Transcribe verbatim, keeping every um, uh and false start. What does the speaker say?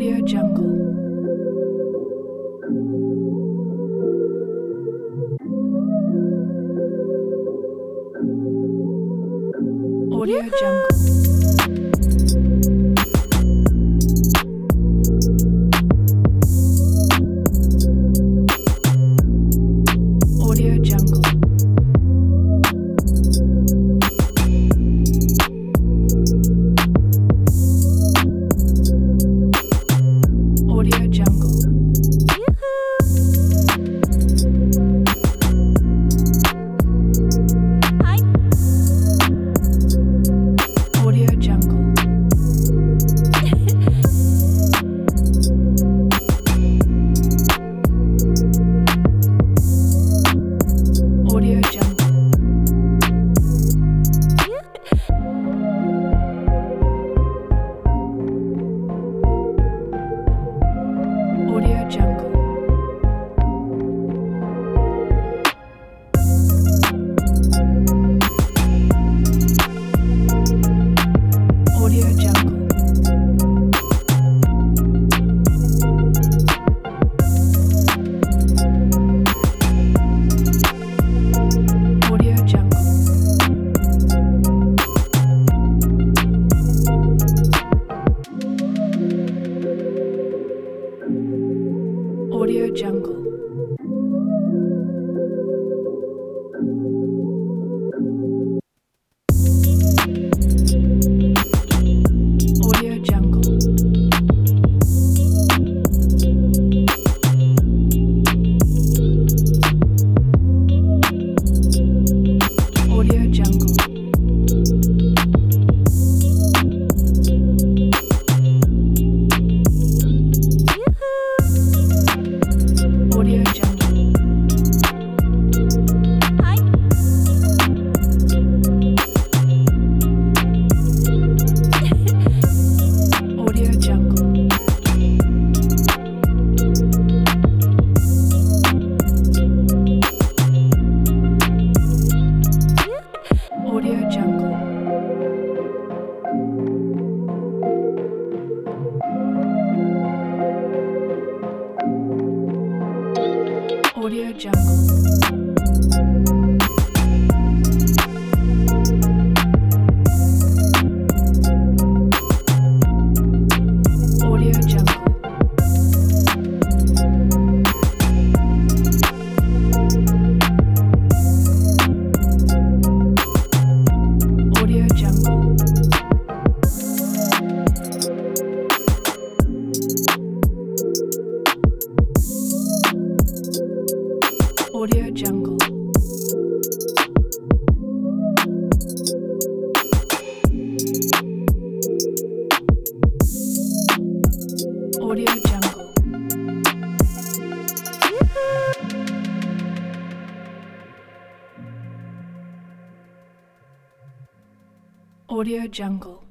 Audio Jungle. Audio Jungle. Audio Jungle. Audio Jungle. Hi. Audio Jungle. Audio Jungle. Audio Jungle. Audio Jungle. Audio Jungle. Audio Jungle. Audio Jungle. Audio Jungle. Audio Jungle. Hi. Audio Jungle. Audio Jungle. Audio Jungle. Audio Jungle. Audio Jungle. Audio Jungle. Audio Jungle. Audio Jungle.